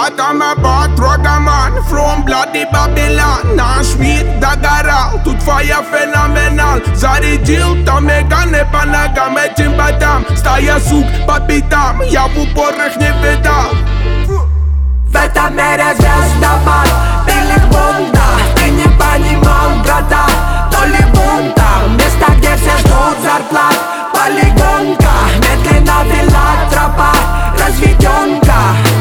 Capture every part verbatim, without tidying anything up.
Батамабад, Рогаман, from bloody Babylon. Наш мир догорал, тут фая феноменал. Зарядил там меганы по ногам этим ботам. Стая сук по пятам, я в упор их не видал. В этом мире звездопад, белых бунтов. Ты не понимал, брата, то ли бунта. Место, где все ждут зарплат. Полигонка, медленно вела тропа. Разведенка.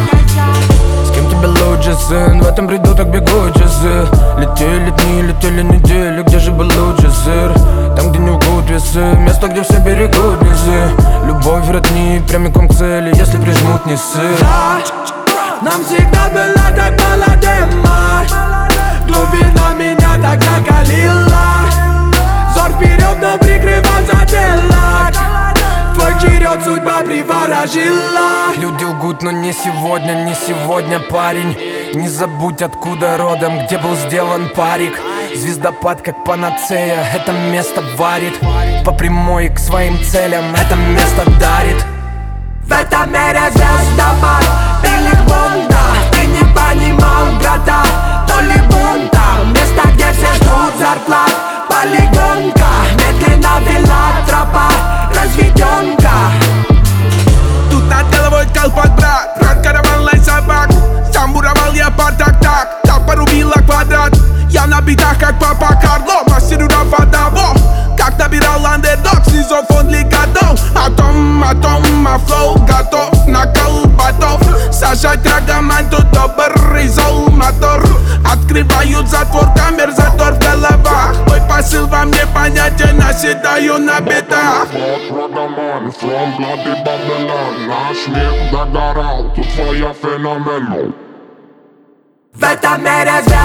С кем тебе лучше, сын? В этом бреду так бегут часы. Летели дни, летели недели. Где же был лучше сыр? Там, где не лгут весы. Место, где все берегут низы. Любовь родни прямиком к цели. Если прижмут, не сыр. Нам всегда было так молодым. Глубина меня так закалила. Взор вперед, но прикрывал затылок. Твой черед судьба приворожила. Люди лгут, но не сегодня, не сегодня, парень. Не забудь, откуда родом, где был сделан парик. Звездопад как панацея, это место варит. По прямой к своим целям, это место дарит. В этом мире звездопад, белых бунтов. Ты не понимал, брата, то ли бунта. Место, где все ждут зарплат. Полигонка, медленно вела тропа. Разведенка. Тут над головой колпак, брат. Брат караван, лай собак. Сам буровал я пар так-так. Так порубила квадрат. Я на битах как папа Карло. Мастеру Рафадаво. Как набирал андердог, снизу фон лигадов. Атом, атом, а флоу готов на колбатов. Сажать рогомань, тут добрый зол мотор. Открывают затвор камер, затор в головах. Мой посыл вам непонятен, наседаю на битах. Рогомань, from bloody Babylon. Наш мир догорал, тут твоя феноменал. В этом мире